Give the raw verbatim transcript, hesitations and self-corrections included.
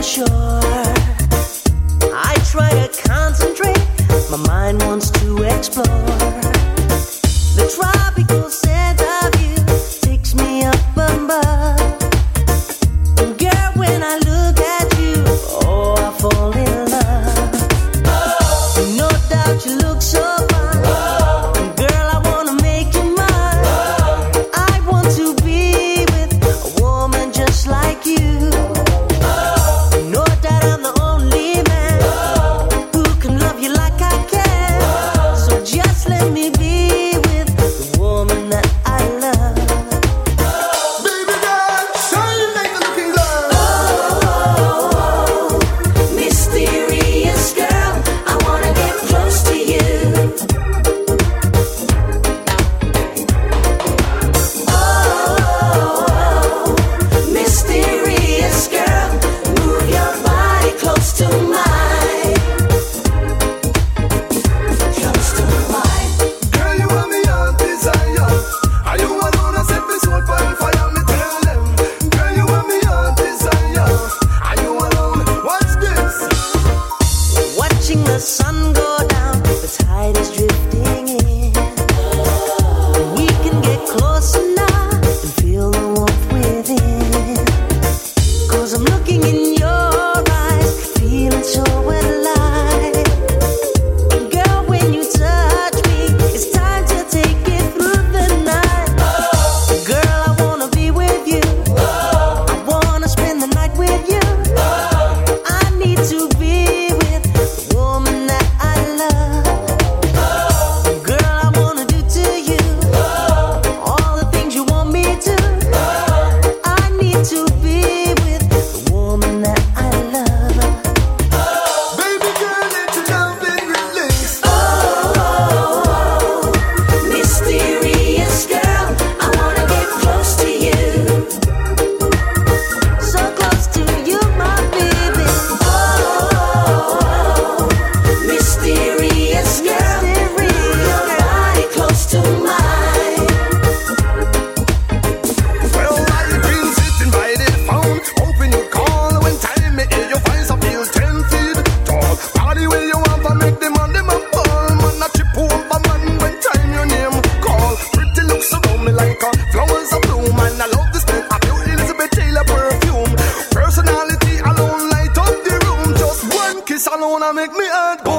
shore. I try to concentrate, my mind wants to explore. The tropical scent of you takes me up above. And girl, when I look at you, oh, I fall in love. Oh. No doubt you look so fine. Oh. And girl, I wanna make you mine. Oh. I want to be with a woman just like you. Oh. No doubt I'm the only man oh. who can love you like I can. Oh. So just let me be with the woman that I love. Baby girl, shine like a looking glass. Oh, mysterious girl, I wanna get close to you. Oh, mysterious girl, move your body close to mine. Close to mine. Girl, you want me on desire. Are you alone? I set me soul for fire. Me tell them. Girl, you want me on desire. Are you alone? Watch this. Watching the sun go down, the tide is drifting in. We can get closer now and feel the warmth within. Cause I'm looking in your eyes, feeling so alive. And girl, when you touch me, it's time to take it through the night. Girl, I wanna be with you. I wanna spend the night with you. I need to be with the woman that I love. Girl, I wanna do to you all the things you want me to. I need to be with the woman that I love. Baby girl, let you jump in release. Oh, mysterious girl, I wanna get close to you. So close to you, my baby. Oh, mysterious girl, move your body close to mine. Well, I've been sitting by the phone, hoping you call when time me hear your voice. I feel ten feet tall. Body where you want to make them on them a ball. Man, I chip over man when time your name call. Pretty looks around me like a flowers a bloom. And I love the smell of your Elizabeth Taylor perfume. Personality alone light up the room. Just one kiss alone I make me heart go